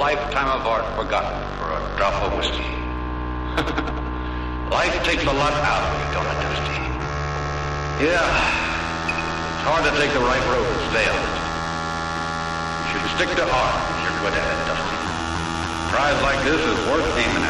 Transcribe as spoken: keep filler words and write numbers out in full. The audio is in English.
lifetime of art forgotten for a drop of whiskey. Life takes a lot out of you, don't it, Dusty? Yeah, it's hard to take the right road and stay on it. You should stick to art if you're good at it, Dusty. A prize like this is worth aiming